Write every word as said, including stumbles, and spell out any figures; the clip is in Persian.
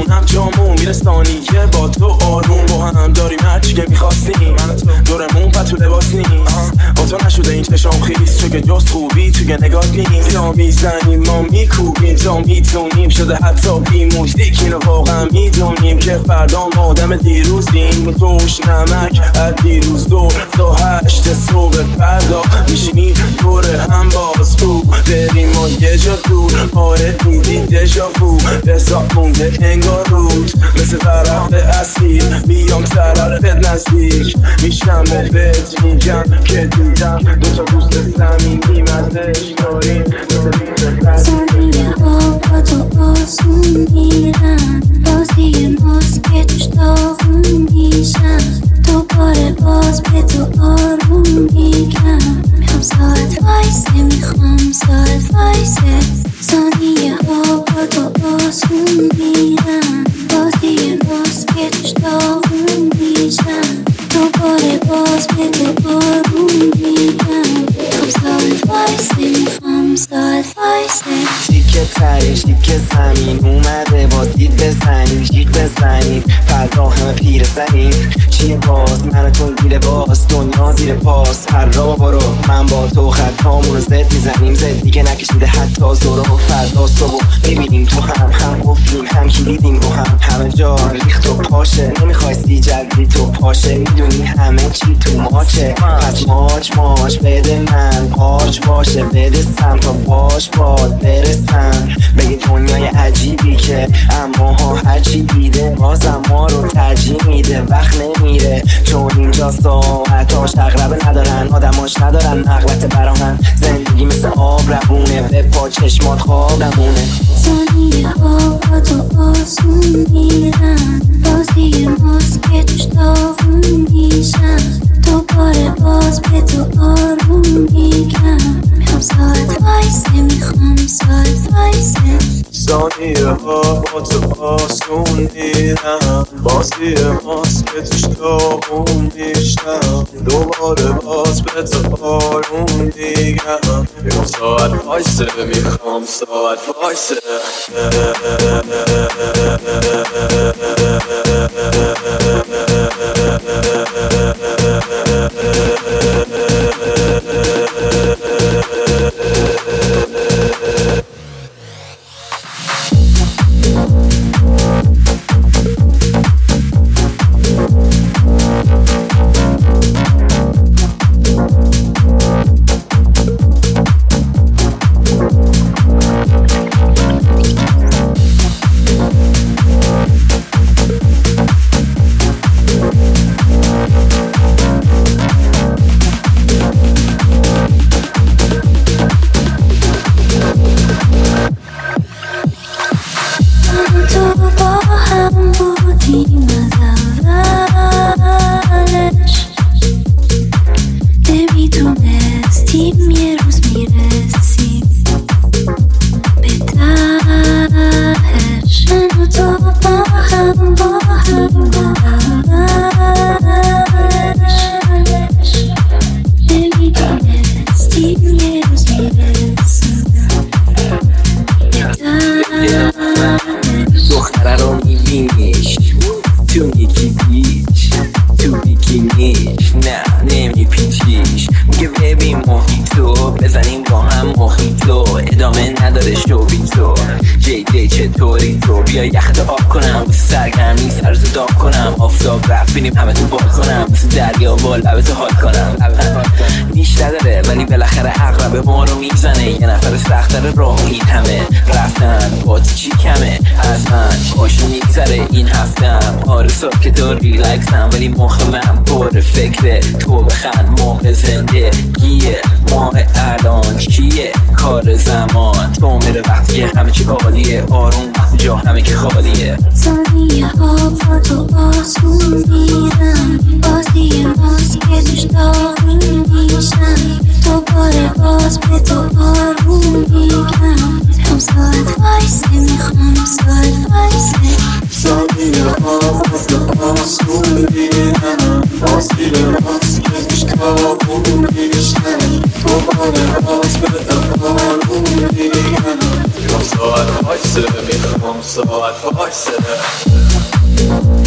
میمونم جامون میرسانیه با تو آروم با هم داریم هرچی که میخواستیم من تو دورمون پتو لباس نیست با تو نشده این چشام خیست چون که جست خوبی توی نگاه نیست یا میزنیم ما میکوبیم تا میتونیم شده حتی بیموش دیکینو واقعا میدونیم که فردا آدم دیروزیم توش نمک از دیروز دو تا هشت صبح فردا میشینی دور هم باز تو بریم ما یه جا دور آره دیدی دژاوو حساب مونده انگار رود مثل طرف اصلی بیام طرفت نزدیک میشم بهت میگم که دیدم دوتا دوست صمیمیم ازش داریم ثانیه ها با تو آسون میرن بازی ماست که توش داغون میشن دوباره باز به تو آروم میگم میخوام ساعت وایسه میخوام ساعت وایسه ثانیه ها با تو آسون میرن بازی ماست که توش داغون میشن دوباره باز به تو آروم میگم میخوام ساعت وایسه میخوام ساعت وایسه شیکه تره شیکه زمین اومده با دید بزنیم جیگ بزنیم فردا همه پیر زنیم چیه باز من تو گیره باز دنیا زیر پاس هر را برو من با تو خطامون رو زد میزنیم زد دیگه نکشیده حتی زورو فردا صبح میبینیم تو هم هم گفتیم هم کلیدیم رو هم همه جا ریخت و پاشه نمیخوای سی جلدی تو پاشه میدونی همه چی تو ماچه پس ماچ ماچ بده من پاچ باشه بده سم تا باش باد برسم به یه دنیای عجیبی که اما ها هرچی دیده بازم ما رو ترجیح میده وقت نمیره چون اینجا ساعتاش اغربه ندارن آدماش ندارن نقلت براهن زندگی مثل آب روونه به پا چشمات خواب نمونه ثانیه ها با تو آسون میرن بازی ماست که توش داغون میشن دوباره باز به تو آروم میگم میخوام ساعت وایسه میخوام ساعت وایسه ثانیه ها با تو آسون میرن بازی ماست که توش داغون میشن دوباره باز به تو آروم میگم میخوام ساعت وایسه میخوام ساعت وایسه دختره رو میبینیش تو یکی پیچ تو بیکینیش نه نمیپیچیش میگه ببین محیطو بزنیم با هم محیطو ادامه نداره شو بی تو جی دی چطوری تو بیا یخت آب کنم بس سرگرمی سرزو داغ کنم آفتاب رفت بینیم همه تو بال کنم بس دریا با لبتو حال کنم نیش نداره ولی بالاخره عقربه ما رو میزنه یه نفر سختره راه این همه رفتن با تو چی کمه از من خوشو میگذره این هفتم آره صبح که تو ریلکسم ولی مخ من پر فکره تو بخند موقع زنده گیه ماه الان چیه کار زمان تو میره وقتی که همه چی عالیه آروم وقتی جا همه که خالیه ثانیه ها با تو آسون میرن بازی ماست که توش داغون میشن دوباره باز به تو آروم میگم میخوام ساعت وایسه میخوام ساعت وایسه ثانیه ها با تو آسون میرن بازی ماست که توش داغون میشن دوباره باز به تو آروم میگم میخوام ساعت وایسه میخوام ساعت وایسه